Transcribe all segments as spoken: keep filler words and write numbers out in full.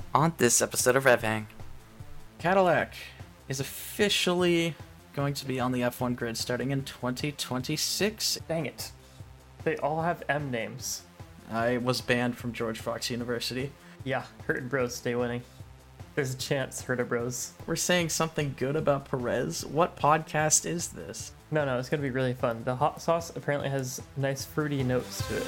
On this episode of Rev Hang, Cadillac is officially going to be on the F one grid starting in twenty twenty-six. Dang it. They all have M names. I was banned from George Fox University. Yeah, Herta Bros stay winning. There's a chance, Herta Bros. We're saying something good about Perez? What podcast is this? No, no, it's going to be really fun. The hot sauce apparently has nice fruity notes to it.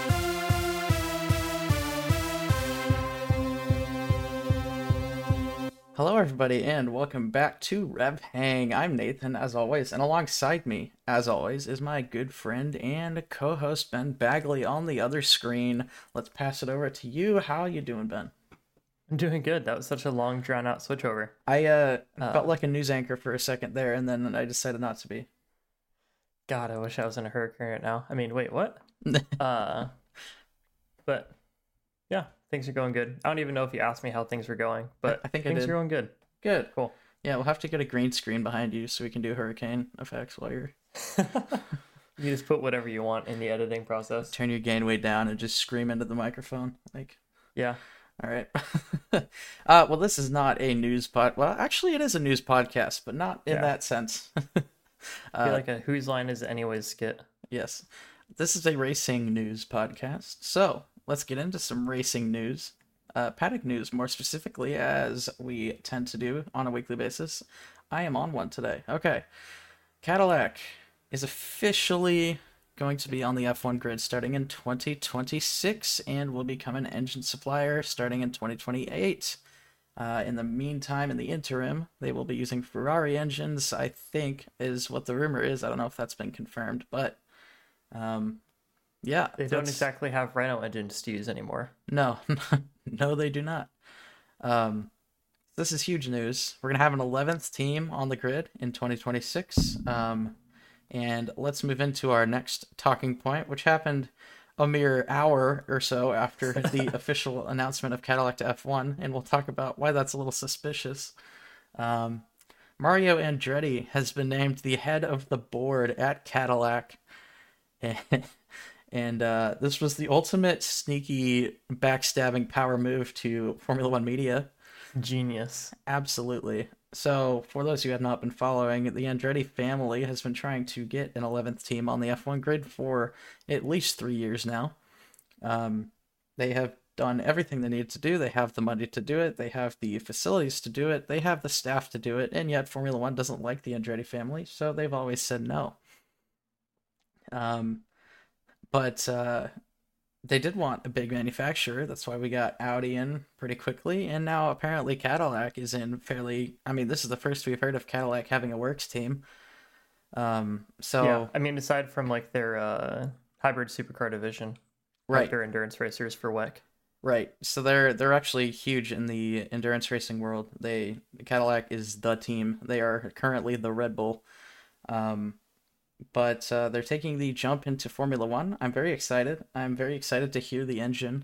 Hello everybody and welcome back to Rev Hang. I'm Nathan as always, and alongside me as always is my good friend and co-host Ben Bagley on the other screen. Let's pass it over to you. How you doing, Ben? I'm doing good. That was such a long drawn out switchover. I uh, Uh, felt like a news anchor for a second there, and then I decided not to be. God, I wish I was in a hurricane right now. I mean, wait, what? uh, but yeah, things are going good. I don't even know if you asked me how things were going, but I think I things did. are going good. Good. Cool. Yeah, we'll have to get a green screen behind you so we can do hurricane effects while you're You just put whatever you want in the editing process. turn your gain way down and just scream into the microphone. Like, Yeah. all right. uh, well, this is not a news pod. Well, actually, it is a news podcast, but not in Yeah. that sense. I feel like a Whose Line Is It Anyways skit. Yes, this is a racing news podcast. So let's get into some racing news, uh, paddock news more specifically, as we tend to do on a weekly basis. I am on one today. Okay, Cadillac is officially going to be on the F one grid starting in twenty twenty-six and will become an engine supplier starting in twenty twenty-eight. Uh, in the meantime, in the interim, they will be using Ferrari engines, I think, is what the rumor is. I don't know if that's been confirmed, but um, yeah. They don't that's- exactly have Renault engines to use anymore. No, no, they do not. Um, this is huge news. We're going to have an eleventh team on the grid in twenty twenty-six. Um, and let's move into our next talking point, which happened a mere hour or so after the official announcement of Cadillac to F one, and we'll talk about why that's a little suspicious. Um, Mario Andretti has been named the head of the board at Cadillac, and, and uh, this was the ultimate sneaky backstabbing power move to Formula One media. Genius. Absolutely. So, for those who have not been following, the Andretti family has been trying to get an eleventh team on the F one grid for at least three years now. Um, they have done everything they need to do. They have the money to do it. They have the facilities to do it. They have the staff to do it. And yet, Formula One doesn't like the Andretti family, so they've always said no. Um, but uh, they did want a big manufacturer. That's why we got Audi in pretty quickly. And now apparently Cadillac is in fairly... I mean, this is the first we've heard of Cadillac having a works team. Um, so... Yeah, I mean, aside from like their uh, hybrid supercar division, right, like their endurance racers for W E C. right. So they're they're actually huge in the endurance racing world. They Cadillac is the team. They are currently the Red Bull. Um, but uh, they're taking the jump into Formula One. I'm very excited. I'm very excited to hear the engine.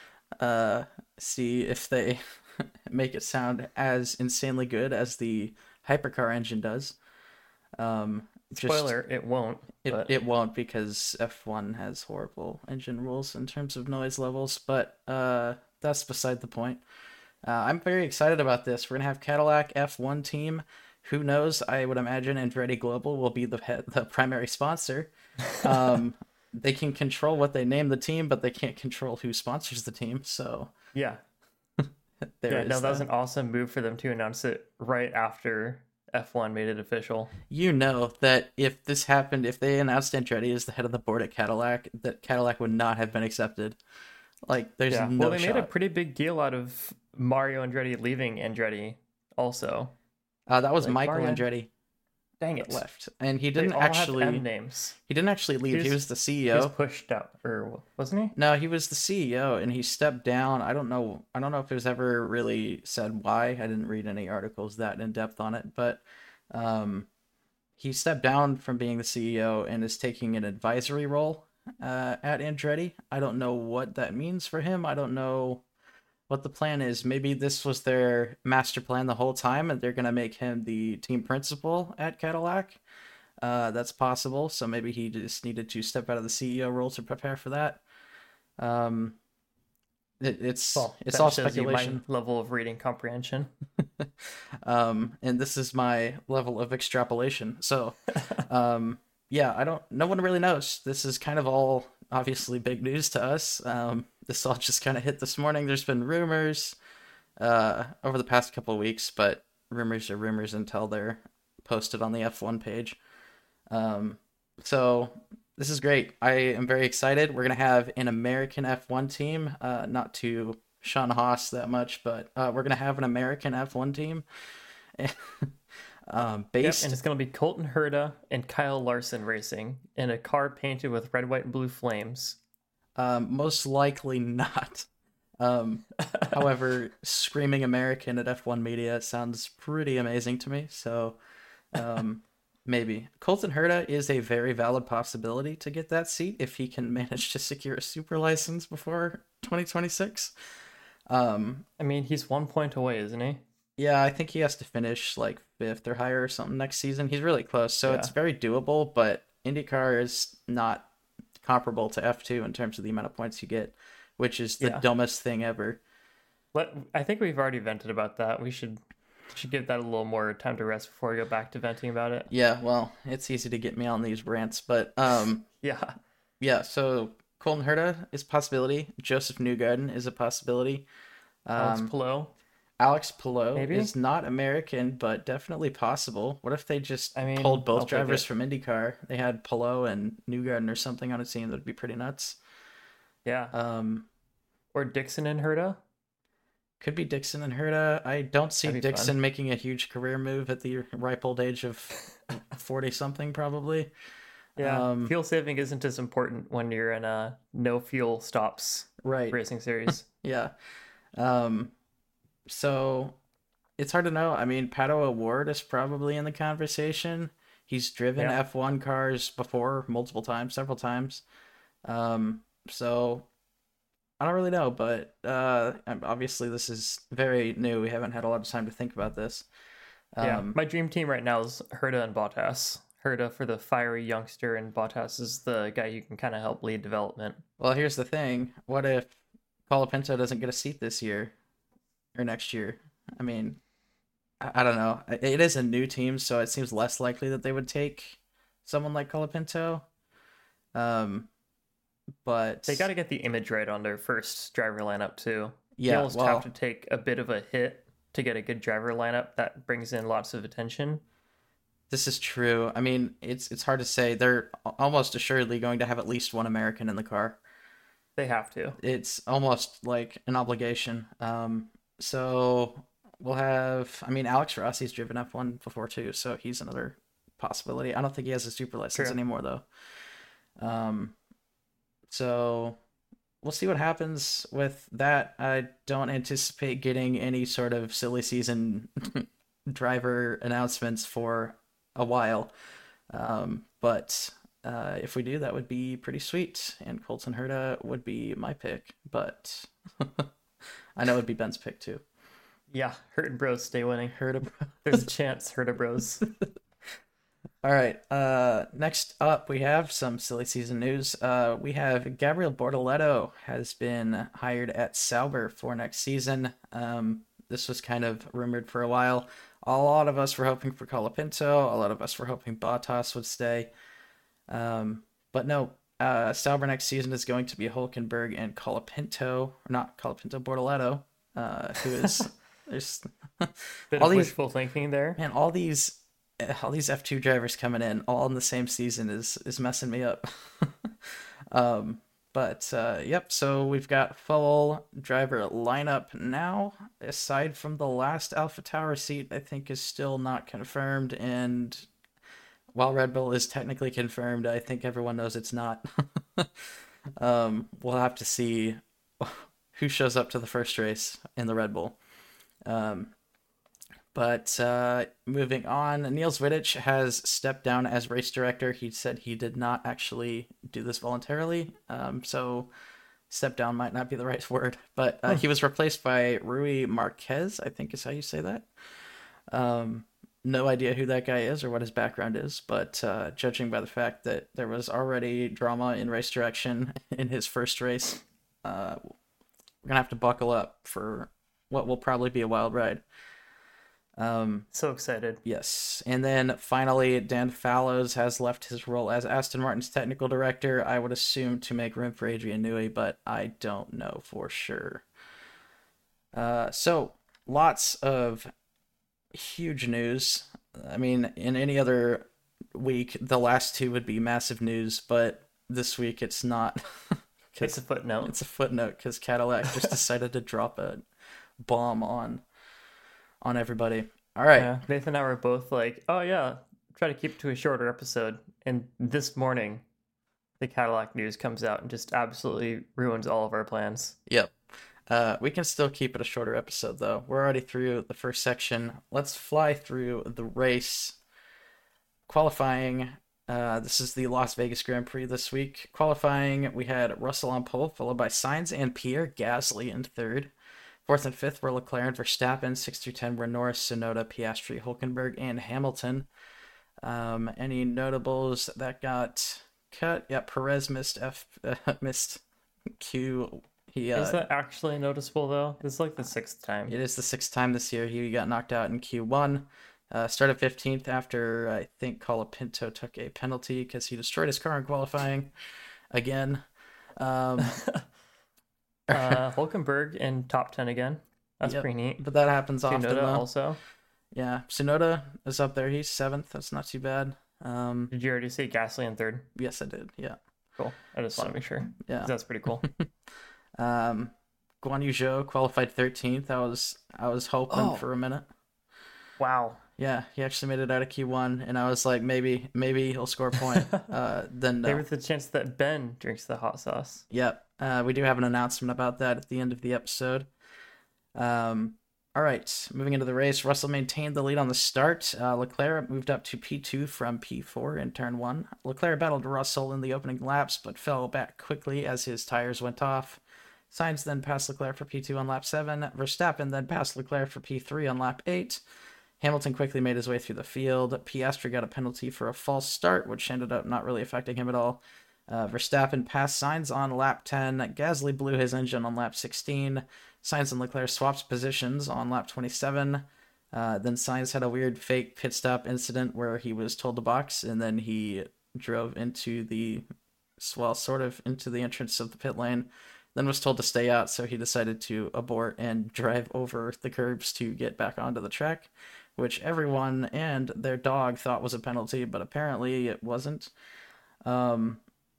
Uh, see if they make it sound as insanely good as the hypercar engine does. Um, just- Spoiler, it won't. it, but it won't, because F one has horrible engine rules in terms of noise levels, but uh, that's beside the point. Uh, I'm very excited about this. We're going to have Cadillac F one team. Who knows? I would imagine Andretti Global will be the head, the primary sponsor. Um, they can control what they name the team, but they can't control who sponsors the team. So yeah, there yeah, is no, that was that. an awesome move for them to announce it right after F one made it official. You know that if this happened, if they announced Andretti as the head of the board at Cadillac, that Cadillac would not have been accepted. Like, there's Yeah, no well, they shot. made a pretty big deal out of Mario Andretti leaving Andretti also. Uh, that was like, Michael Mario- Andretti Dang that it. left, and he They didn't all actually. have M names. He didn't actually leave. He He was- was the He was C E O. pushed out, or wasn't he? No, he was the C E O, and he stepped down. I don't know. I don't know if it was ever really said why. I didn't read any articles that in depth on it, but um, he stepped down from being the C E O and is taking an advisory role uh, at Andretti. I don't know what that means for him. I don't know what the plan is. Maybe this was their master plan the whole time, and they're gonna make him the team principal at Cadillac. Uh, that's possible. So maybe he just needed to step out of the C E O role to prepare for that. Um, it, it's Well, it's that all shows you my speculation. level of reading comprehension. Um, and this is my level of extrapolation. So, um, yeah, I don't. No one really knows. This is kind of all obviously big news to us. Um, this all just kind of hit this morning. There's been rumors uh, over the past couple of weeks, but rumors are rumors until they're posted on the F one page. Um, so this is great. I am very excited. We're gonna have an American F one team. Uh, not to Sean Haas that much, but uh, we're gonna have an American F one team. um, Yep, based and it's going to be Colton Herta and Kyle Larson racing in a car painted with red, white, and blue flames. um, most likely not. Um, however, screaming American at F one Media sounds pretty amazing to me. So um, maybe Colton Herta is a very valid possibility to get that seat if he can manage to secure a super license before twenty twenty-six. Um, I mean, he's one point away, isn't he? yeah, I think he has to finish like fifth or higher or something next season. He's really close, so it's Yeah. very doable. But IndyCar is not comparable to F two in terms of the amount of points you get, which is the Yeah. dumbest thing ever. Let I think we've already vented about that. We should should give that a little more time to rest before we go back to venting about it. Yeah, well, it's easy to get me on these rants, but um, Yeah. yeah. So Colton Herta is a possibility. Joseph Newgarden is a possibility. Alex Um, Palou, Alex Palou maybe? is not American, but definitely possible. What if they just I mean, pulled both I'll take drivers it. from IndyCar? They had Palou and Newgarden or something on a team. That'd be pretty nuts. Yeah. Um, Or Dixon and Herta. could be Dixon and Herta. I don't see That'd be Dixon fun. making a huge career move at the ripe old age of forty something, probably. Yeah. Um, Fuel saving isn't as important when you're in a no fuel stops right. racing series. Yeah. Um, so it's hard to know. I mean, Pato O'Ward is probably in the conversation. He's driven Yeah. F one cars before multiple times, several times. Um, so I don't really know, but uh, obviously this is very new. We haven't had a lot of time to think about this. Yeah. Um, My dream team right now is Herta and Bottas. Herta for the fiery youngster, and Bottas is the guy you can kind of help lead development. well, here's the thing. What if Colapinto doesn't get a seat this year or next year? I mean, I, I don't know. It is a new team, so it seems less likely that they would take someone like Colapinto. Um, but They got to get the image right on their first driver lineup too. You yeah, almost well, have to take a bit of a hit to get a good driver lineup that brings in lots of attention. this is true. I mean, it's it's hard to say. They're almost assuredly going to have at least one American in the car. They have to. It's almost like an obligation. Um, so we'll have. I mean, Alex Rossi's driven F one before too, so he's another possibility. I don't think he has a super license True. anymore though. Um, so we'll see what happens with that. I don't anticipate getting any sort of silly season driver announcements for a while. Um, but uh, if we do, that would be pretty sweet. And Colton Herta would be my pick, but I know it'd be Ben's pick too. Yeah, Hurt and Bros stay winning. Herta. There's a chance Herta Bros. All right. Uh, next up, we have some silly season news. Uh, we have Gabriel Bortoleto has been hired at Sauber for next season. Um, this was kind of rumored for a while. A lot of us were hoping for Colapinto. A lot of us were hoping Bottas would stay. Um, but no, uh, Sauber next season is going to be Hulkenberg and Colapinto, or not Colapinto, Bortoleto, uh, who is there's Bit all of these wishful thinking there. man, all these all these F two drivers coming in all in the same season is is messing me up. um, but uh, yep, so we've got full driver lineup now. Aside from the last Alpha Tower seat, I think is still not confirmed, and while Red Bull is technically confirmed, I think everyone knows it's not. um, we'll have to see who shows up to the first race in the Red Bull. Um, but uh, moving on, Niels Wittich has stepped down as race director. He said he did not actually do this voluntarily, um, so step down might not be the right word. But uh, he was replaced by Rui Marquez, I think is how you say that. Um, no idea who that guy is or what his background is, but uh, judging by the fact that there was already drama in race direction in his first race, uh, we're gonna have to buckle up for what will probably be a wild ride. Um, So excited. yes, and then finally, Dan Fallows has left his role as Aston Martin's technical director. I would assume to make room for Adrian Newey, but I don't know for sure. Uh, so lots of huge news. I mean, in any other week, the last two would be massive news, but this week it's not. It's a footnote. It's a footnote because Cadillac just decided to drop a bomb on on everybody. All right. Yeah, Nathan and I were both like, "Oh yeah, try to keep it to a shorter episode." And this morning, the Cadillac news comes out and just absolutely ruins all of our plans. Yep. Uh, we can still keep it a shorter episode though. We're already through the first section. Let's fly through the race. Qualifying. Uh, this is the Las Vegas Grand Prix this week. Qualifying, we had Russell on pole, followed by Sainz and Pierre Gasly in third. Fourth and fifth were Leclerc and Verstappen. Six through ten were Norris, Tsunoda, Piastri, Hulkenberg, and Hamilton. Um, any notables that got cut? Yeah, Perez missed F, uh, missed Q. He, uh, Is that actually noticeable though? This is like the sixth time. It is the sixth time this year he got knocked out in Q one. Uh, started fifteenth after I think Colapinto took a penalty because he destroyed his car in qualifying again. Um, uh, Hulkenberg in top ten again. That's yep, pretty neat. But that happens often Tsunoda though. Also. Yeah, Tsunoda is up there. He's seventh. That's not too bad. Um, did you already see Gasly in third? Yes, I did. Yeah. Cool. I just so, want to make sure. Yeah, that's pretty cool. um, Guan Yu Zhou qualified thirteenth. I was I was hoping oh. for a minute. Wow. Yeah, he actually made it out of Q one, and I was like, maybe, maybe he'll score a point. Uh, then no. Maybe the chance that Ben drinks the hot sauce. Yep. Uh, we do have an announcement about that at the end of the episode. Um, all right, moving into the race, Russell maintained the lead on the start. Uh, Leclerc moved up to P two from P four in turn one. Leclerc battled Russell in the opening laps, but fell back quickly as his tires went off. Sainz then passed Leclerc for P two on lap seven. Verstappen then passed Leclerc for P three on lap eight. Hamilton quickly made his way through the field. Piastri got a penalty for a false start, which ended up not really affecting him at all. Uh, Verstappen passed Sainz on lap ten. Gasly blew his engine on lap sixteen. Sainz and Leclerc swapped positions on lap twenty-seven. Uh, then Sainz had a weird fake pit stop incident where he was told to box, and then he drove into the, well, sort of into the entrance of the pit lane, then was told to stay out, so he decided to abort and drive over the curbs to get back onto the track, which everyone and their dog thought was a penalty, but apparently it wasn't. Um,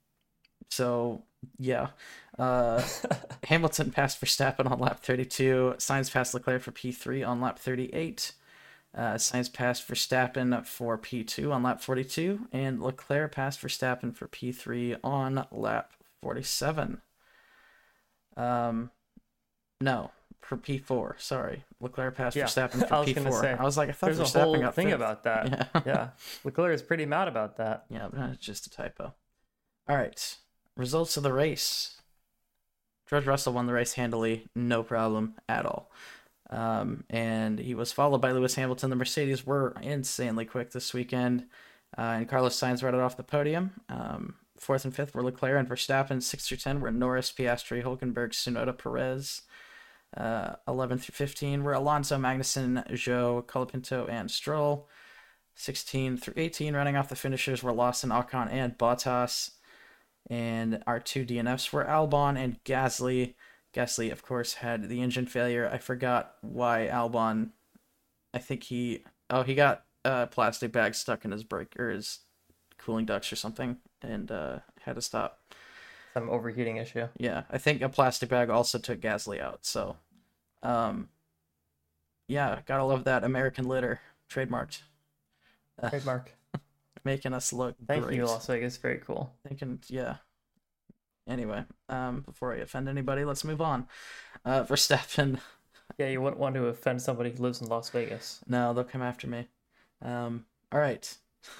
so, yeah. Uh, Hamilton passed Verstappen on lap thirty-two. Sainz passed Leclerc for P three on lap thirty-eight. Uh, Sainz passed Verstappen for P two on lap forty-two. And Leclerc passed Verstappen for P three on lap forty-seven. Um, no. For P four, sorry. Leclerc passed yeah, Verstappen for P four. Say, I was like, I thought there's Verstappen a whole got thing fifth. about that. Yeah. yeah. Leclerc is pretty mad about that. Yeah, but it's just a typo. All right. Results of the race. George Russell won the race handily, no problem at all. Um, and he was followed by Lewis Hamilton. The Mercedes were insanely quick this weekend. Uh, and Carlos Sainz right off the podium. Um, fourth and fifth were Leclerc and Verstappen. Six through ten were Norris, Piastri, Hulkenberg, Tsunoda, Perez. Uh, eleven through fifteen were Alonso, Magnussen, Zhou, Colapinto, and Stroll. sixteen through eighteen running off the finishers were Lawson, Ocon, and Bottas. And our two D N Fs were Albon and Gasly. Gasly, of course, had the engine failure. I forgot why Albon. I think he. Oh, he got a plastic bag stuck in his brake or his cooling ducts or something, and uh, had to stop. Some overheating issue. Yeah, I think a plastic bag also took Gasly out. So, um, yeah, gotta love that American litter trademarked. Trademark. Making us look Thank great. you, Las Vegas. Very cool. Thinking, yeah. Anyway, um, before I offend anybody, let's move on. Uh, Verstappen. Yeah, you wouldn't want to offend somebody who lives in Las Vegas. No, they'll come after me. Um, all right.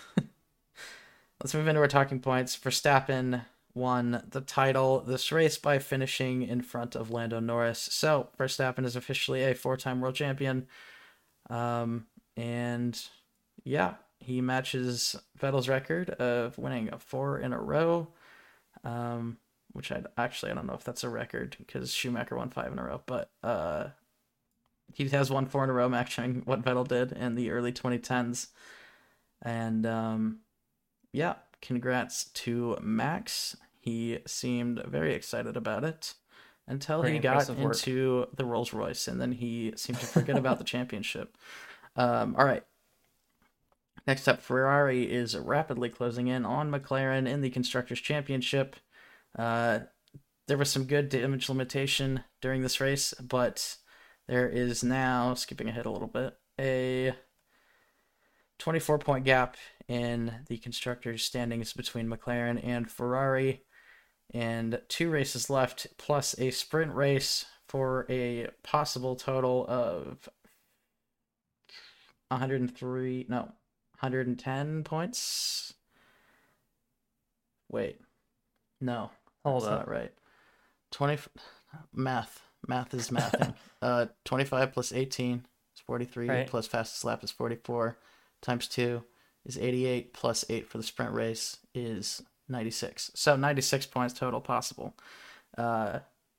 Let's move into our talking points. Verstappen won the title this race by finishing in front of Lando Norris. So Verstappen is officially a four-time world champion. Um, and yeah, he matches Vettel's record of winning four in a row. Um, which I actually I don't know if that's a record because Schumacher won five in a row, but uh, he has won four in a row, matching what Vettel did in the early twenty tens. And um, yeah, congrats to Max. He seemed very excited about it until Very he got impressive work. into the Rolls Royce, and then he seemed to forget about the championship. Um, all right. Next up, Ferrari is rapidly closing in on McLaren in the Constructors' Championship. Uh, there was some good damage limitation during this race, but there is now, skipping ahead a little bit, a twenty-four point gap in the Constructors' standings between McLaren and Ferrari, and two races left, plus a sprint race for a possible total of one hundred three, no, one hundred ten points. Wait, no, Hold that's up. not right. twenty math, math is mathing. uh, twenty-five plus eighteen is forty-three, Right. plus fastest lap is forty-four, times two is eighty-eight, plus eight for the sprint race is ninety-six. So ninety-six points total possible. Uh,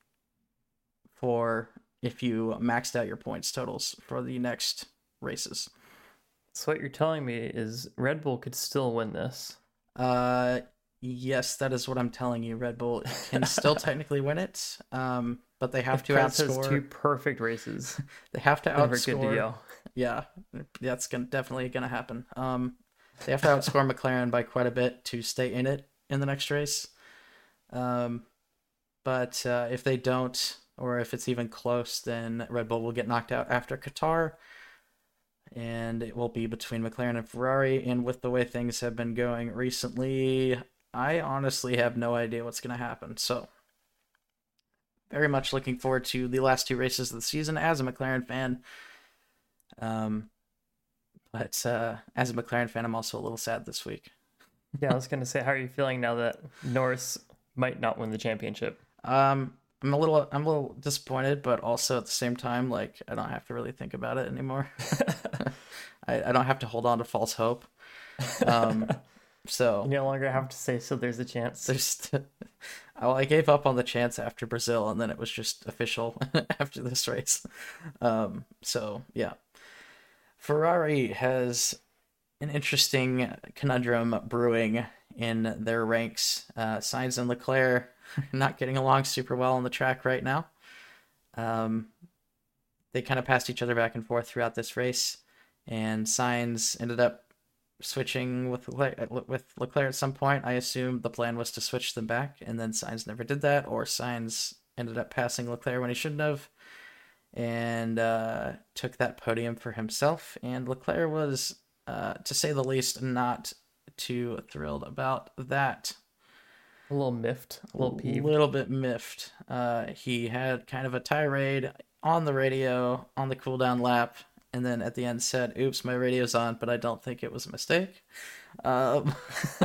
for if you maxed out your points totals for the next races. So what you're telling me is Red Bull could still win this. Uh, yes, that is what I'm telling you. Red Bull can still technically win it, um, but they have If to Perez outscore. has two perfect races, They have to then we're good to outscore. go. Yeah, that's gonna definitely gonna happen. Um, they have to outscore McLaren by quite a bit to stay in it in the next race. Um, but uh, if they don't, or if it's even close, then Red Bull will get knocked out after Qatar, and it will be between McLaren and Ferrari. And with the way things have been going recently, I honestly have no idea what's going to happen. So, very much looking forward to the last two races of the season as a McLaren fan. Um, but uh, as a McLaren fan, I'm also a little sad this week. Yeah, I was gonna say, how are you feeling now that Norris might not win the championship? Um, I'm a little, I'm a little disappointed, but also at the same time, like I don't have to really think about it anymore. I, I don't have to hold on to false hope. Um, so You no longer have to say, so there's a chance. there's, well, I gave up on the chance after Brazil, and then it was just official after this race. Um, so yeah, Ferrari has an interesting conundrum brewing in their ranks. Uh, Sainz and Leclerc not getting along super well on the track right now. Um, they kind of passed each other back and forth throughout this race, and Sainz ended up switching with Leclerc, with Leclerc at some point. I assume the plan was to switch them back, and then Sainz never did that, or Sainz ended up passing Leclerc when he shouldn't have, and uh, took that podium for himself. And Leclerc was, uh, to say the least, not too thrilled about that. A little miffed, a little peeved. A little bit miffed. Uh, he had kind of a tirade on the radio on the cooldown lap, and then at the end said, "Oops, my radio's on," but I don't think it was a mistake. Um,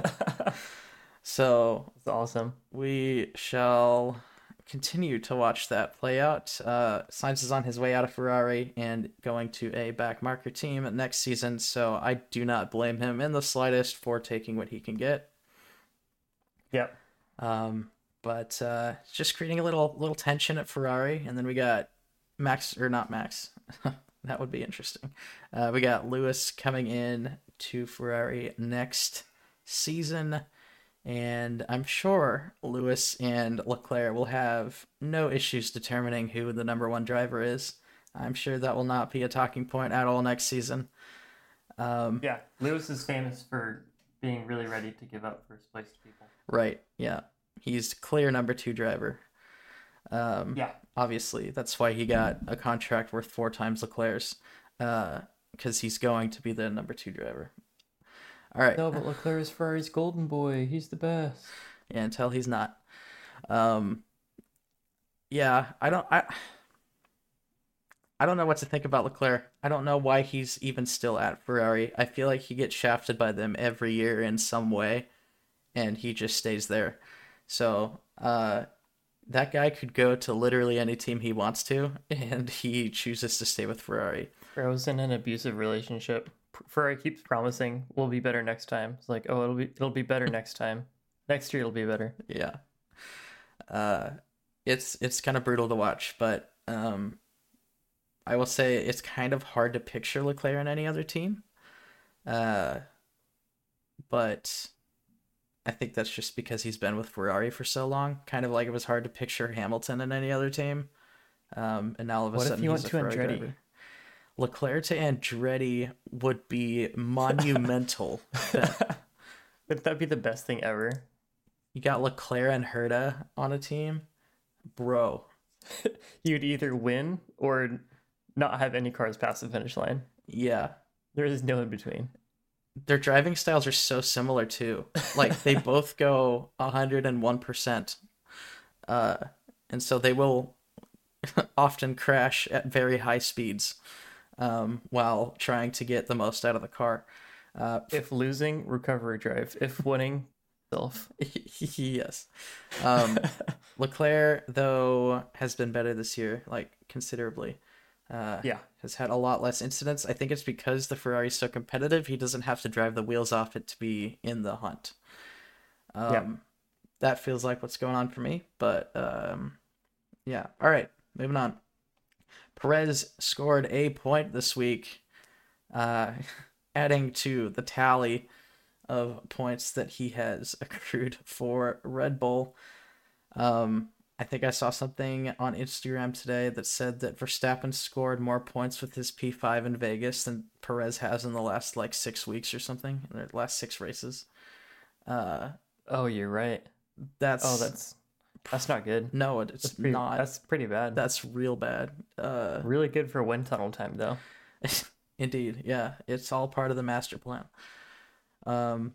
so It's awesome. we shall continue to watch that play out. Uh, Sainz is on his way out of Ferrari and going to a back marker team next season, so I do not blame him in the slightest for taking what he can get. Yep. Um, but uh, it's just creating a little little tension at Ferrari, and then we got Max or not Max. That would be interesting. Uh, we got Lewis coming in to Ferrari next season, and I'm sure Lewis and Leclerc will have no issues determining who the number one driver is. I'm sure that will not be a talking point at all next season. Um, Yeah, Lewis is famous for being really ready to give up first place to people. Right, yeah. He's clear number two driver. Um, Yeah. Obviously, that's why he got a contract worth four times Leclerc's, because uh, he's going to be the number two driver. All right. No, but Leclerc is Ferrari's golden boy. He's the best. Yeah, until he's not. Um, yeah, I don't. I. I don't know what to think about Leclerc. I don't know why he's even still at Ferrari. I feel like he gets shafted by them every year in some way, and he just stays there. So, uh, that guy could go to literally any team he wants to, and he chooses to stay with Ferrari. Ferrari's in an abusive relationship. Ferrari keeps promising we'll be better next time. It's like, oh, it'll be it'll be better next time. Next year it'll be better. Yeah. Uh, it's it's kind of brutal to watch, but um, I will say it's kind of hard to picture Leclerc in any other team. Uh, but I think that's just because he's been with Ferrari for so long. Kind of like it was hard to picture Hamilton in any other team. Um, and now all of a What if sudden you he's went a to Ferrari Andretti? driver. Leclerc to Andretti would be monumental. Would that be the best thing ever? You got Leclerc and Herta on a team, bro. You'd either win or not have any cars past the finish line. Yeah, There is no in between. their driving styles are so similar too. Like they both go one hundred one percent. Uh, and so they will often crash at very high speeds um, while trying to get the most out of the car. Uh, If losing, recovery drive. If winning, self. yes. Um, Leclerc, though, has been better this year, like considerably. Uh, Yeah. Has had a lot less incidents. I think it's because the Ferrari's so competitive, he doesn't have to drive the wheels off it to be in the hunt. Um, Yeah. That feels like what's going on for me, but um, yeah. All right, moving on. Perez scored a point this week, uh, adding to the tally of points that he has accrued for Red Bull. Um, I think I saw something on Instagram today that said that Verstappen scored more points with his P five in Vegas than Perez has in the last like six weeks or something, in the last six races. Uh, Oh, you're right. that's Oh, that's that's not good. no, it's That's pretty, not. That's pretty bad. That's real bad. Uh, Really good for wind tunnel time, though. indeed, yeah, it's all part of the master plan. Um,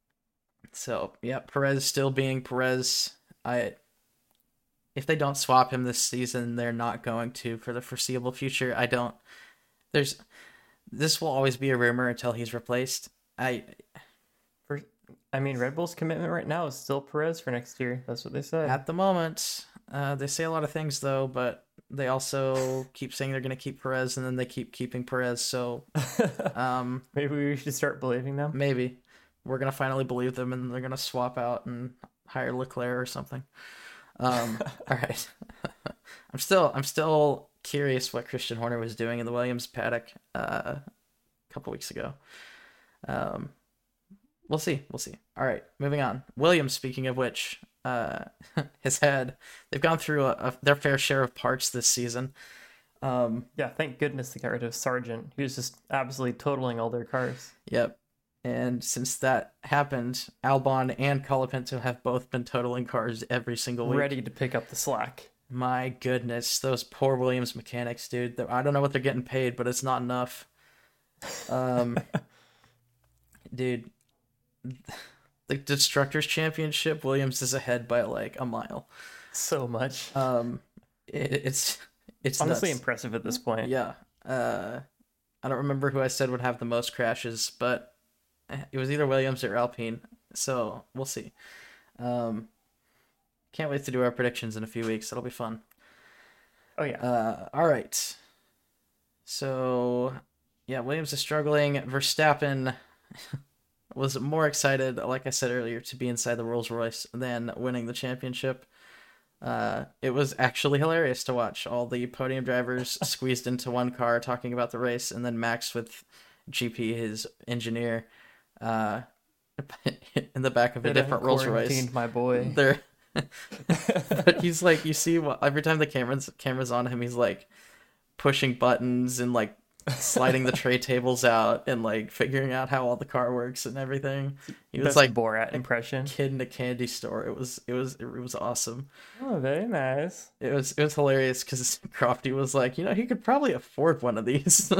so yeah, Perez still being Perez. I if they don't swap him this season, they're not going to for the foreseeable future. I don't. There's this will always be a rumor until he's replaced. I For, I mean, Red Bull's commitment right now is still Perez for next year. That's what they said. at the moment, uh, they say a lot of things though, but they also keep saying they're going to keep Perez, and then they keep keeping Perez. So um, Maybe we should start believing them. maybe we're gonna finally believe them, and they're gonna swap out and hire Leclerc or something. Um, all right. I'm still I'm still curious what Christian Horner was doing in the Williams paddock uh, a couple weeks ago. Um, we'll see. We'll see. All right, moving on. Williams, speaking of which, uh, has had they've gone through a, a, their fair share of parts this season. Um, Yeah, thank goodness they got rid of Sargent. He was just absolutely totaling all their cars. Yep. And since that happened, Albon and Colapinto have both been totaling cars every single week. Ready to pick up the slack. My goodness, those poor Williams mechanics, dude. They're- I don't know what they're getting paid, but it's not enough. Um, dude, the Destructors Championship, Williams is ahead by like a mile. So much. Um, it, it's it's Honestly nuts. impressive at this point. Yeah. Uh, I don't remember who I said would have the most crashes, but it was either Williams or Alpine. So we'll see. Um, can't wait to do our predictions in a few weeks. It'll be fun. Oh, yeah. Uh, all right. So, yeah, Williams is struggling. Verstappen was more excited, like I said earlier, to be inside the Rolls Royce than winning the championship. Uh, it was actually hilarious to watch all the podium drivers squeezed into one car talking about the race, and then Max with G P, his engineer, uh, in the back of a Bit different Rolls Royce. unquarantined, my boy. They're but he's like, you see, what every time the cameras cameras on him, he's like pushing buttons and like sliding the tray tables out and like figuring out how all the car works and everything. He was Best like Borat impression. kid in a candy store. It was it was it was awesome. Oh, very nice. It was it was hilarious because Crofty was like, you know, he could probably afford one of these.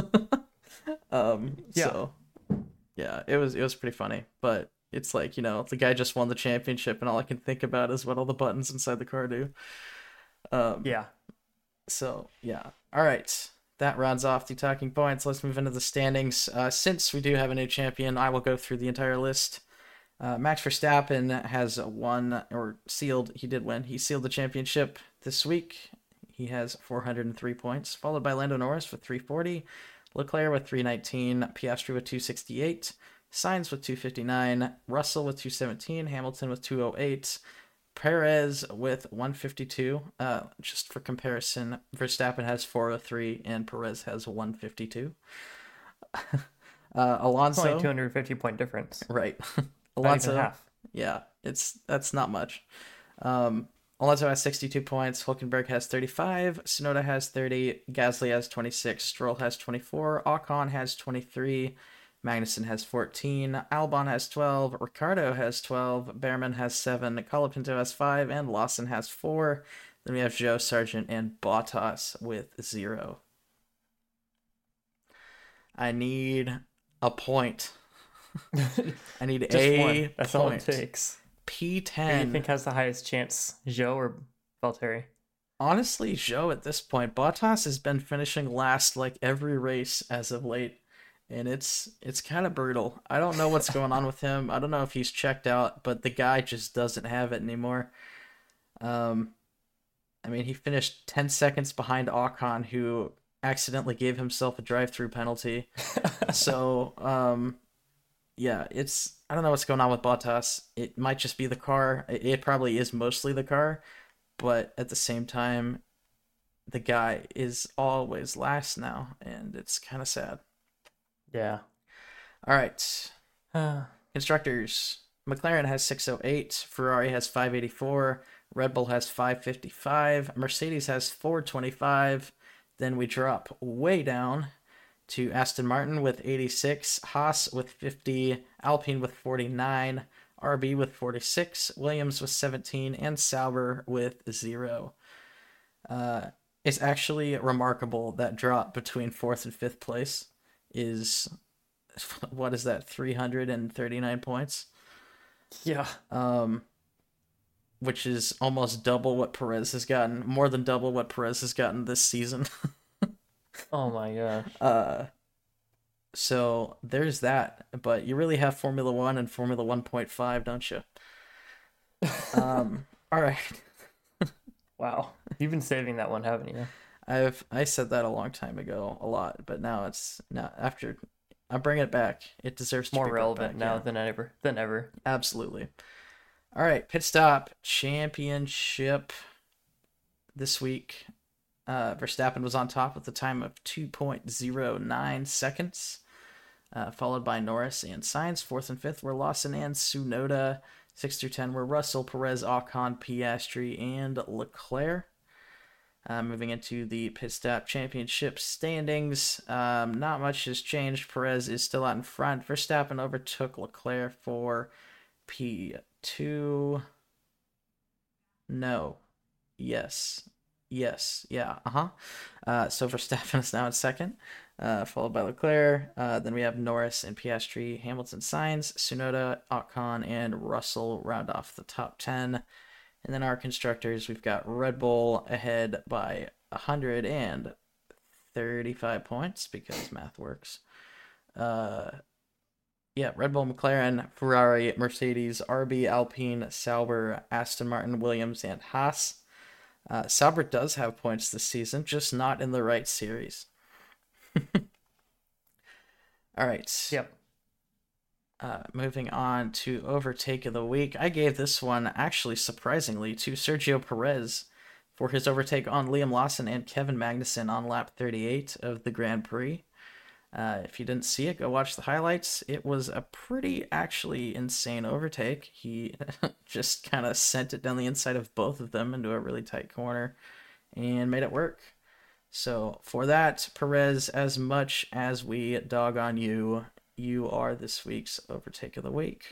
um, Yeah. So yeah, it was it was pretty funny, but it's like, you know, the guy just won the championship, and all I can think about is what all the buttons inside the car do. Um, Yeah. So yeah, all right. That rounds off the talking points. Let's move into the standings. Uh, since we do have a new champion, I will go through the entire list. Uh, Max Verstappen has won, or sealed, he did win. He sealed the championship this week. He has four hundred three points, followed by Lando Norris with three hundred forty, Leclerc with three hundred nineteen, Piastri with two hundred sixty-eight, Sainz with two hundred fifty-nine, Russell with two hundred seventeen, Hamilton with two hundred eight, Perez with one fifty-two. Uh, just for comparison, Verstappen has four oh three and Perez has one fifty-two. uh, Alonso. It's only two hundred fifty point difference. Right. Alonso. Not even half. Yeah, it's that's not much. Um, Alonso has sixty-two points. Hulkenberg has thirty-five. Tsunoda has thirty. Gasly has twenty-six. Stroll has twenty-four. Ocon has twenty-three. Magnussen has fourteen. Albon has twelve. Ricciardo has twelve. Behrman has seven. Colapinto has five. And Lawson has four. Then we have Joe Sargent and Bottas with zero. I need a point. I need Just a one. That's point. all it takes. P ten. Who do you think has the highest chance, Joe or Valtteri? Honestly, Joe at this point. Bottas has been finishing last like every race as of late, and it's it's kind of brutal. I don't know what's going on with him. I don't know if he's checked out, but the guy just doesn't have it anymore. Um, I mean, he finished ten seconds behind Ocon, who accidentally gave himself a drive-through penalty. so, um, yeah, it's I don't know what's going on with Bottas. It might just be the car. It probably is mostly the car, but at the same time, the guy is always last now, and it's kind of sad. Yeah. All right. Constructors. McLaren has six oh eight. Ferrari has five eighty-four. Red Bull has five fifty-five. Mercedes has four twenty-five. Then we drop way down to Aston Martin with eighty-six, Haas with fifty, Alpine with forty-nine, R B with forty-six, Williams with seventeen, and Sauber with zero. Uh, it's actually remarkable that drop between fourth and fifth place is, what is that, three hundred thirty-nine points? Yeah. Um, which is almost double what Perez has gotten, more than double what Perez has gotten this season. Oh my gosh. Uh, so there's that. But you really have Formula One and Formula one point five, don't you? um. All right. Wow. You've been saving that one, haven't you? I've I said that a long time ago, a lot, but now it's now after I bring it back. It deserves to more be relevant back, now yeah. than ever. Than ever. Absolutely. All right, pit stop championship this week. Uh, Verstappen was on top with a time of two point oh nine seconds, uh, followed by Norris and Sainz. Fourth and fifth were Lawson and Tsunoda. Six through ten were Russell, Perez, Ocon, Piastri, and Leclerc. Uh, moving into the pit stop championship standings, um, not much has changed. Perez is still out in front. Verstappen overtook Leclerc for P two. No. Yes. Yes. Yeah. Uh-huh. Uh, so Verstappen is now in second, uh, followed by Leclerc. Uh, then we have Norris and Piastri, Hamilton, Sainz, Tsunoda, Ocon, and Russell round off the top ten. And then our constructors, we've got Red Bull ahead by one hundred thirty-five points because math works. Uh, yeah, Red Bull, McLaren, Ferrari, Mercedes, R B, Alpine, Sauber, Aston Martin, Williams, and Haas. Uh, Sauber does have points this season, just not in the right series. All right. Yep. Uh, moving on to overtake of the week. I gave this one, actually surprisingly, to Sergio Perez for his overtake on Liam Lawson and Kevin Magnussen on lap thirty-eight of the Grand Prix. Uh, if you didn't see it, go watch the highlights. It was a pretty, actually, insane overtake. He just kind of sent it down the inside of both of them into a really tight corner and made it work. So for that, Perez, as much as we dog on you, you are this week's overtake of the week.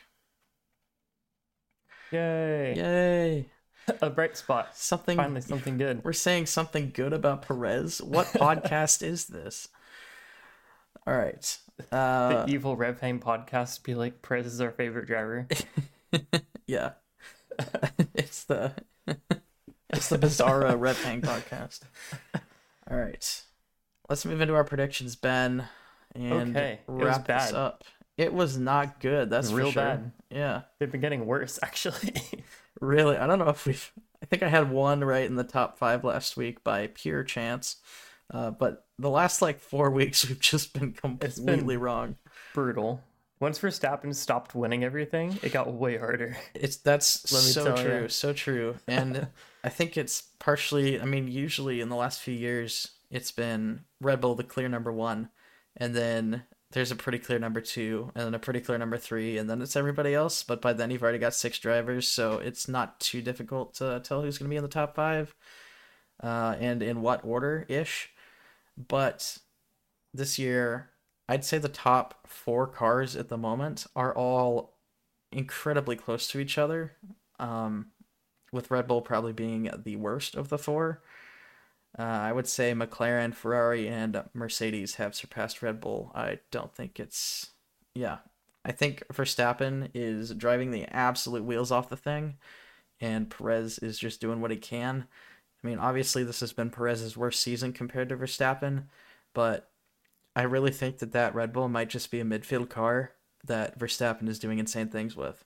Yay. Yay. A bright spot. Something. Finally, something good. We're saying something good about Perez. What podcast is this? All right. Uh, the evil Rev Hang podcast be like, Perez is our favorite driver. Yeah. it's the it's the Bizarro Rev Hang podcast. All right. Let's move into our predictions, Ben, and okay. It wrap was bad. this up. It was not good. That's real for sure. bad. Yeah. They've been getting worse, actually. Really, I don't know if we've. I think I had one right in the top five last week by pure chance, uh, but the last like four weeks we've just been completely been wrong. Brutal. Once Verstappen stopped winning everything, it got way harder. It's that's Let me so tell true, ya. so true. And I think it's partially, I mean, usually in the last few years, it's been Red Bull the clear number one, and then there's a pretty clear number two, and then a pretty clear number three, and then it's everybody else. But by then you've already got six drivers, so it's not too difficult to tell who's going to be in the top five, uh, and in what order ish. But this year, I'd say the top four cars at the moment are all incredibly close to each other, um, with Red Bull probably being the worst of the four. Uh, I would say McLaren, Ferrari, and Mercedes have surpassed Red Bull. I don't think it's. Yeah. I think Verstappen is driving the absolute wheels off the thing, and Perez is just doing what he can. I mean, obviously, this has been Perez's worst season compared to Verstappen, but I really think that that Red Bull might just be a midfield car that Verstappen is doing insane things with.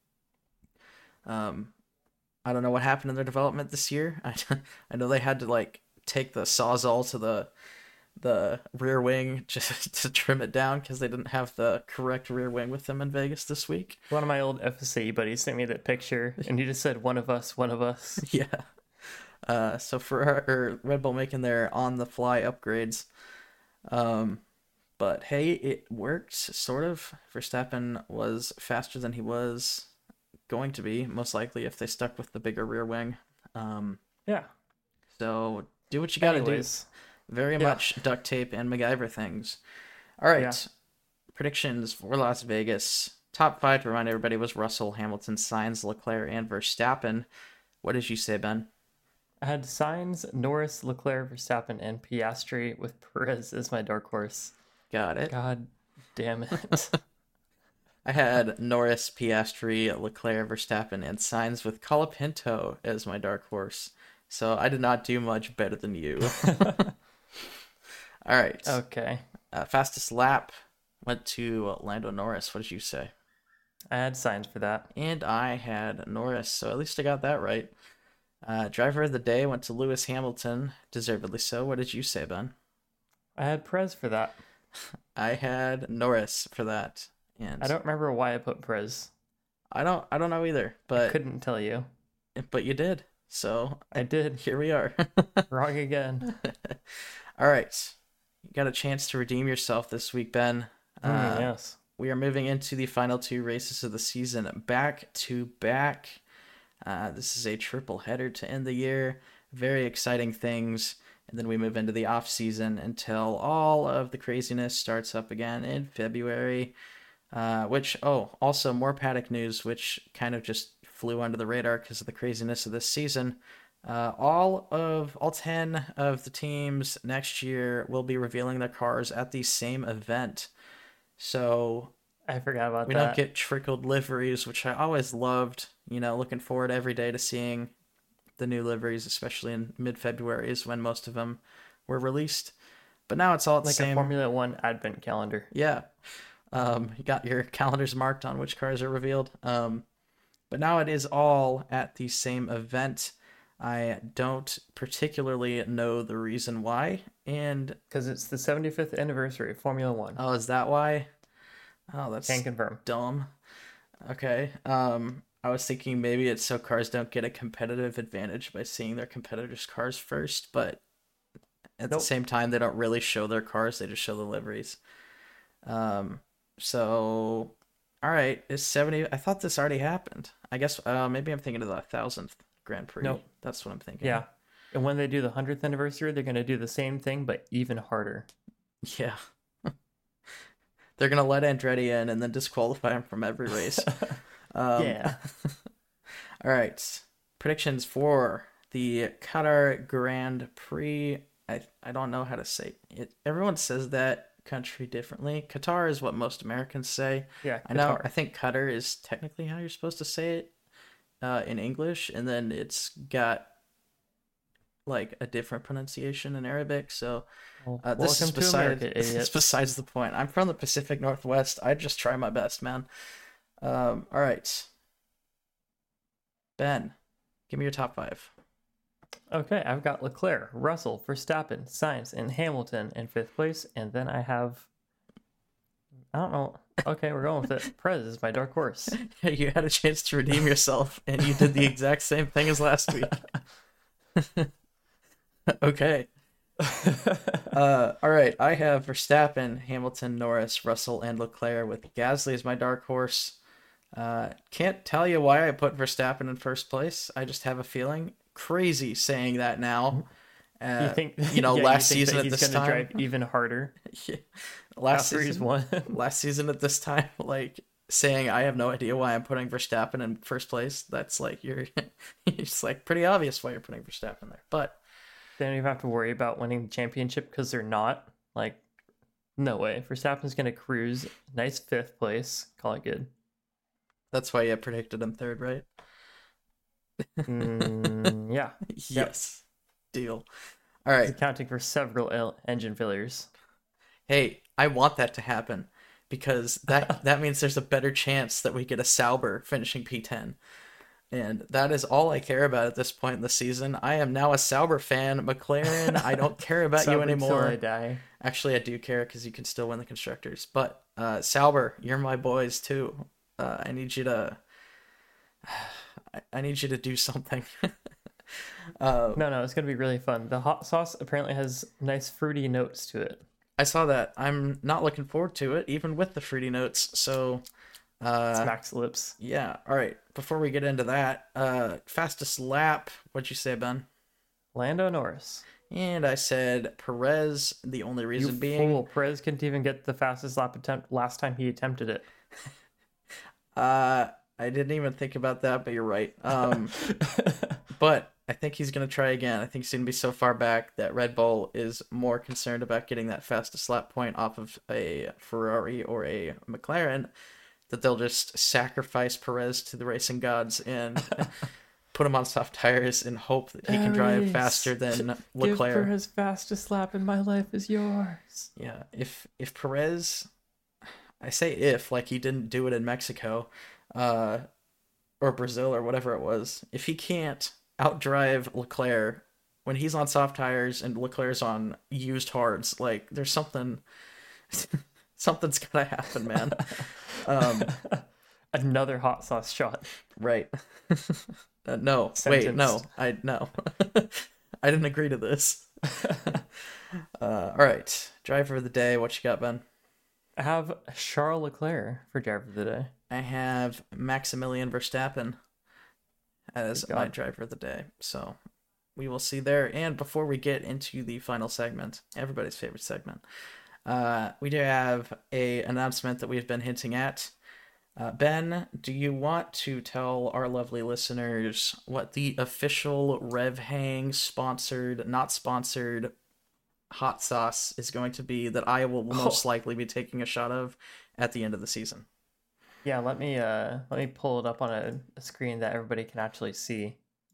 Um, I don't know what happened in their development this year. I, I know they had to like take the sawzall to the the rear wing just to trim it down because they didn't have the correct rear wing with them in Vegas this week. One of my old F S A buddies sent me that picture, and he just said, "One of us, one of us." Yeah. Uh, so for or Red Bull making their on the fly upgrades. Um, but hey, it worked sort of. Verstappen was faster than he was going to be, most likely if they stuck with the bigger rear wing. Um, Yeah. so do what you got to do. Anyways, Very yeah. much duct tape and MacGyver things. All right. Yeah. Predictions for Las Vegas. Top five to remind everybody was Russell, Hamilton, Sainz, Leclerc, and Verstappen. What did you say, Ben? I had Sainz, Norris, Leclerc, Verstappen, and Piastri with Perez as my dark horse. Got it. God damn it. I had Norris, Piastri, Leclerc, Verstappen, and Sainz with Colapinto as my dark horse. So I did not do much better than you. All right. Okay. Uh, fastest lap went to Lando Norris. What did you say? I had Sainz for that. And I had Norris, so at least I got that right. Uh, driver of the day went to Lewis Hamilton, deservedly so. What did you say, Ben? I had Perez for that. I had Norris for that. And I don't remember why I put Perez. I don't I don't know either, I but couldn't tell you. but you did. So I did. here we are. Wrong again. All right. You got a chance to redeem yourself this week, Ben. Mm, Uh, yes. We are moving into the final two races of the season, back to back. Uh, this is a triple header to end the year. Very exciting things. And then we move into the off season until all of the craziness starts up again in February. Uh, which, oh, also more paddock news, which kind of just flew under the radar because of the craziness of this season. Uh, all of all ten of the teams next year will be revealing their cars at the same event. So I forgot about we that. don't get trickled liveries, which I always loved. You know, looking forward every day to seeing the new liveries, especially in mid-February is when most of them were released. But now it's all at the like same. a Formula One advent calendar. Yeah. Um, you got your calendars marked on which cars are revealed. Um, but now it is all at the same event. I don't particularly know the reason why. And Because it's the seventy-fifth anniversary of Formula One. oh, is that why? Oh, that's Can confirm. dumb. Okay. Um, I was thinking maybe it's so cars don't get a competitive advantage by seeing their competitors' cars first, but at Nope. the same time, they don't really show their cars; they just show the liveries. Um, so, all right, is seventy? I thought this already happened. I guess uh, maybe I'm thinking of the thousandth Grand Prix. Nope. That's what I'm thinking. Yeah. And when they do the hundredth anniversary, they're going to do the same thing, but even harder. Yeah. They're gonna let Andretti in and then disqualify him from every race. Um, Yeah. All right. Predictions for the Qatar Grand Prix. I I don't know how to say it. Everyone says that country differently. Qatar is what most Americans say. Yeah. I know. Qatar. I think Qatar is technically how you're supposed to say it uh, in English, and then it's got like a different pronunciation in Arabic. So Well, uh, this is welcome to beside, America, this is idiots. besides the point. I'm from the Pacific Northwest. I just try my best, man. Um, all right. Ben, give me your top five. Okay, I've got Leclerc, Russell, Verstappen, Sainz, and Hamilton in fifth place, and then I have I don't know. Okay, we're going with it. Perez is my dark horse. You had a chance to redeem yourself, and you did the exact same thing as last week. Okay. uh, all right. I have Verstappen, Hamilton, Norris, Russell, and Leclerc with Gasly as my dark horse. Uh, can't tell you why I put Verstappen in first place. I just have a feeling. Crazy saying that now. Uh, you think you know yeah, last you think season that at he's this gonna time? drive even harder Yeah. Last after he's season, won? last season at this time, like saying I have no idea why I'm putting Verstappen in first place. That's like you're, it's like pretty obvious why you're putting Verstappen there. But They don't even have to worry about winning the championship because they're not. Like, no way. Verstappen's gonna cruise. Nice fifth place. Call it good. that's why you predicted him third, right? Mm, yeah. Yes. Deal. All He's right. accounting for several el- engine failures. Hey, I want that to happen because that that means there's a better chance that we get a Sauber finishing P ten. And that is all I care about at this point in the season. I am now a Sauber fan. McLaren, I don't care about you Sauber till anymore. I die. Actually, I do care because you can still win the constructors. But uh, Sauber, you're my boys too. Uh, I need you to. I, I need you to do something. uh, No, no, it's gonna be really fun. The hot sauce apparently has nice fruity notes to it. I saw that. I'm not looking forward to it, even with the fruity notes. So, uh, Smacks lips. yeah. All right. Before we get into that, uh, fastest lap. What'd you say, Ben? Lando Norris. And I said Perez. The only reason You being, fool. Perez couldn't even get the fastest lap attempt last time he attempted it. uh, I didn't even think about that, but you're right. Um, but I think he's gonna try again. I think he's gonna be so far back that Red Bull is more concerned about getting that fastest lap point off of a Ferrari or a McLaren that they'll just sacrifice Perez to the racing gods and put him on soft tires and hope that he can drive Perez, faster than Give Leclerc. Perez fastest lap in my life is yours. Yeah, if if Perez, I say if, like he didn't do it in Mexico, uh, or Brazil or whatever it was. If he can't outdrive Leclerc when he's on soft tires and Leclerc's on used hards, like there's something, something's gotta happen, man. Um, Another hot sauce shot. right. uh, no, Sentence. wait, no, I no, I didn't agree to this. uh, all right, driver of the day. What you got, Ben? I have Charles Leclerc for driver of the day. I have Maximilian Verstappen as Good my God. driver of the day. So we will see there. And before we get into the final segment, everybody's favorite segment, uh, we do have a announcement that we've been hinting at. Uh, Ben, do you want to tell our lovely listeners what the official Rev Hang sponsored, not sponsored hot sauce is going to be that I will most likely be taking a shot of at the end of the season? Yeah, let me uh let me pull it up on a, a screen that everybody can actually see.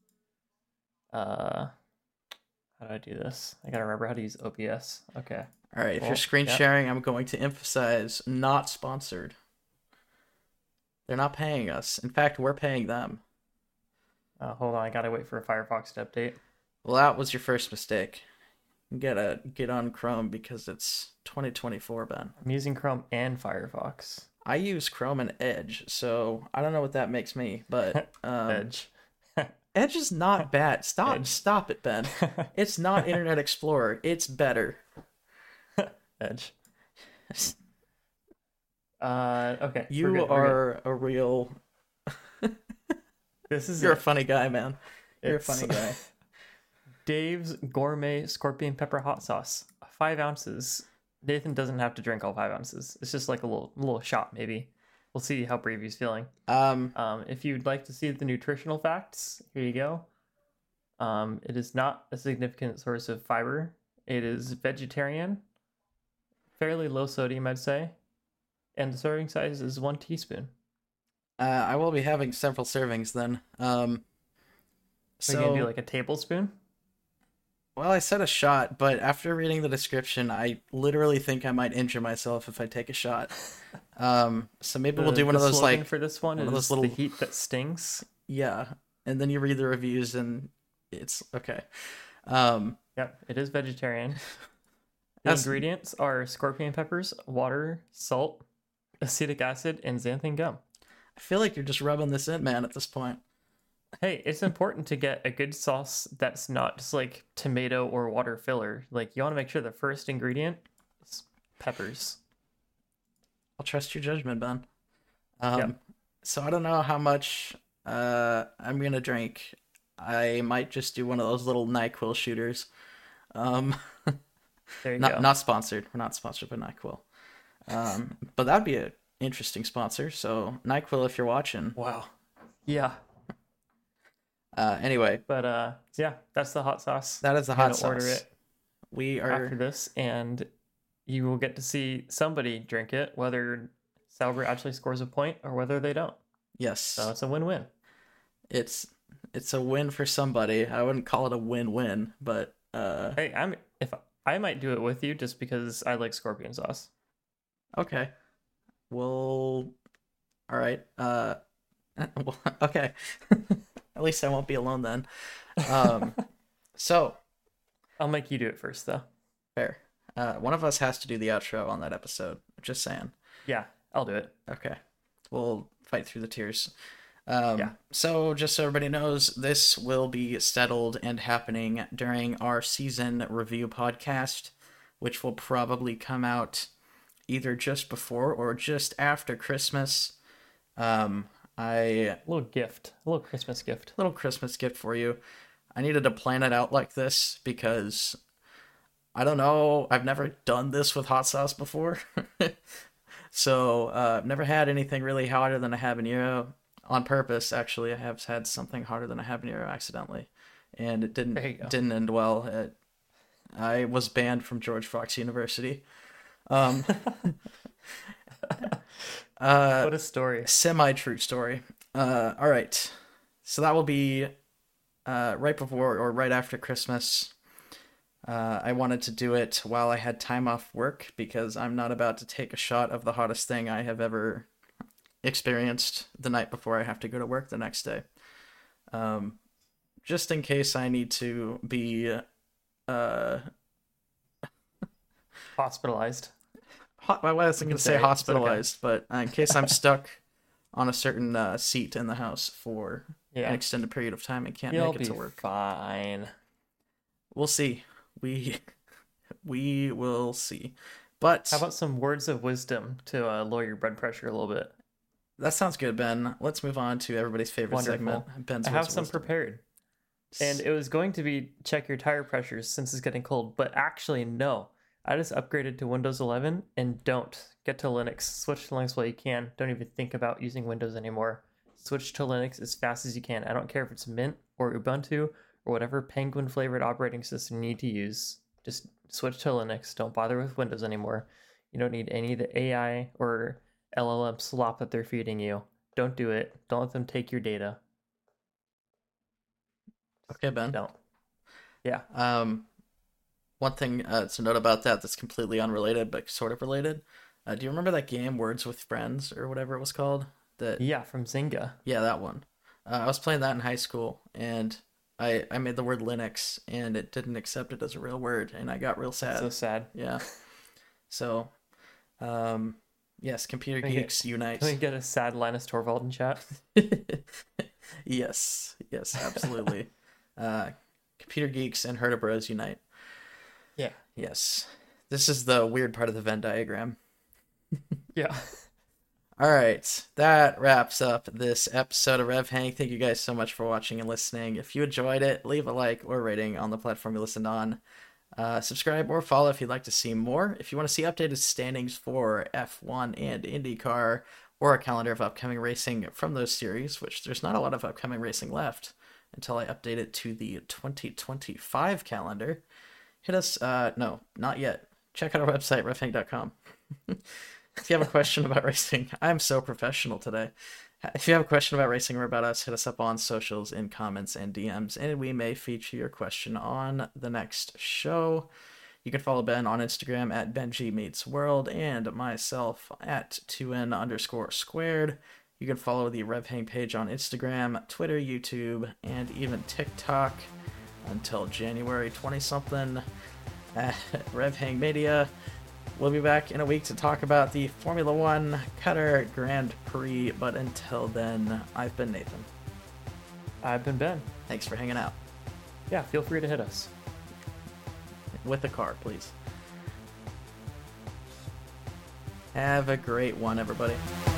Uh how do I do this? I gotta remember how to use O B S. Okay. All right, if Well, you're screen yeah. sharing, I'm going to emphasize not sponsored. They're not paying us. In fact, we're paying them. Uh, hold on, I gotta wait for Firefox to update. Well, that was your first mistake. You gotta get on Chrome because it's twenty twenty-four, Ben. I'm using Chrome and Firefox. I use Chrome and Edge, so I don't know what that makes me, but um, Edge. Edge is not bad. Stop, Edge. stop it, Ben. It's not Internet Explorer. It's better. Edge. Uh okay. we're You good, we're good. are a real. This is You're a it. funny guy, man. You're It's- a funny guy. Dave's Gourmet Scorpion Pepper Hot Sauce. Five ounces. Nathan doesn't have to drink all five ounces. It's just like a little little shot, maybe. We'll see how brave he's feeling. Um, Um, if you'd like to see the nutritional facts, here you go. Um, it is not a significant source of fiber. It is vegetarian, fairly low sodium, I'd say, and the serving size is one teaspoon. uh, I will be having several servings then. Um, So, you gonna do so like a tablespoon? well, I said a shot, but after reading the description, I literally think I might injure myself if I take a shot. Um, so maybe we'll The- do one the of those slogan like for this one one is of those the little- heat that stings. yeah, and then you read the reviews and it's okay. Um, Yep, it is vegetarian. The That's- ingredients are scorpion peppers, water, salt, acetic acid, and xanthan gum. I feel like you're just rubbing this in, man, at this point. Hey, it's important to get a good sauce that's not just like tomato or water filler. Like, you want to make sure the first ingredient is peppers. I'll trust your judgment, Ben. Um, Yep. So I don't know how much uh, I'm gonna drink. I might just do one of those little NyQuil shooters. Um, There you not go. not sponsored. We're not sponsored by NyQuil. Um, but that'd be an interesting sponsor. So NyQuil, if you're watching. Wow. Yeah. Uh, anyway, But uh, yeah, that's the hot sauce. that is the I'm hot gonna sauce. order it We after are this, and you will get to see somebody drink it, whether Sauber actually scores a point or whether they don't. yes. So it's a win-win. It's it's a win for somebody. I wouldn't call it a win-win, but uh, Hey, I'm if I might do it with you just because I like scorpion sauce. okay. Well, all right. Uh, well, okay. At least I won't be alone then. Um, so I'll make you do it first, though. fair. Uh, one of us has to do the outro on that episode. Just saying. Yeah, I'll do it. Okay. We'll fight through the tears. Um, Yeah. So, just so everybody knows, this will be settled and happening during our season review podcast, which will probably come out either just before or just after Christmas. Um, I A little gift, a little Christmas gift. little Christmas gift for you. I needed to plan it out like this because I don't know. I've never done this with hot sauce before. So uh, I've never had anything really hotter than a habanero on purpose. Actually, I have had something hotter than a habanero accidentally, and it didn't There you go. didn't end well. It, I was banned from George Fox University. Um, uh, What a story. Semi-true story. Uh, all right, so that will be uh, right before or right after Christmas. Uh, I wanted to do it while I had time off work because I'm not about to take a shot of the hottest thing I have ever experienced the night before I have to go to work the next day. Um, just in case I need to be uh, Hospitalized. hot, I wasn't You going can to say say it, it's okay. hospitalized, but uh, in case I'm stuck on a certain uh, seat in the house for Yeah. an extended period of time and can't You'll make it be to work. fine. We'll see. We we will see. But How about some words of wisdom to uh, lower your blood pressure a little bit? that sounds good, Ben. Let's move on to everybody's favorite Wonderful. segment, Ben's I Words have of some Wisdom. prepared. And it was going to be check your tire pressures since it's getting cold, but actually no. I just upgraded to Windows eleven, and don't get to Linux. Switch to Linux while you can. Don't even think about using Windows anymore. Switch to Linux as fast as you can. I don't care if it's Mint or Ubuntu or whatever Penguin flavored operating system you need to use. Just switch to Linux. Don't bother with Windows anymore. You don't need any of the A I or L L M slop that they're feeding you. Don't do it. Don't let them take your data. Okay, Ben. Don't. Yeah. Um, one thing uh, to note about that that's completely unrelated but sort of related. Uh, do you remember that game Words with Friends or whatever it was called? That Yeah, from Zynga. yeah, that one. Uh, I was playing that in high school, and I I made the word Linux, and it didn't accept it as a real word, and I got real sad. So sad. Yeah. So, um, yes, computer Can we get- geeks unite. Can we get a sad Linus Torvald in chat? Yes, yes, absolutely. uh, computer geeks and Hertobros unite. Yeah. Yes. This is the weird part of the Venn diagram. Yeah. All right, that wraps up this episode of Rev Hang. Thank you guys so much for watching and listening. If you enjoyed it, leave a like or rating on the platform you listened on. Uh, subscribe or follow if you'd like to see more. If you want to see updated standings for F one and IndyCar or a calendar of upcoming racing from those series, which there's not a lot of upcoming racing left until I update it to the twenty twenty-five calendar, hit us, uh, no, not yet. Check out our website, rev hang dot com. If you have a question about racing, I'm so professional today. If you have a question about racing or about us, hit us up on socials, in comments, and D Ms, and we may feature your question on the next show. You can follow Ben on Instagram at Benji Meets World and myself at two N underscore squared. You can follow the Rev Hang page on Instagram, Twitter, YouTube, and even TikTok until January twenty-something at Rev Hang Media. We'll be back in a week to talk about the Formula One Qatar Grand Prix. But until then, I've been Nathan. I've been Ben. Thanks for hanging out. Yeah, feel free to hit us. With the car, please. Have a great one, everybody.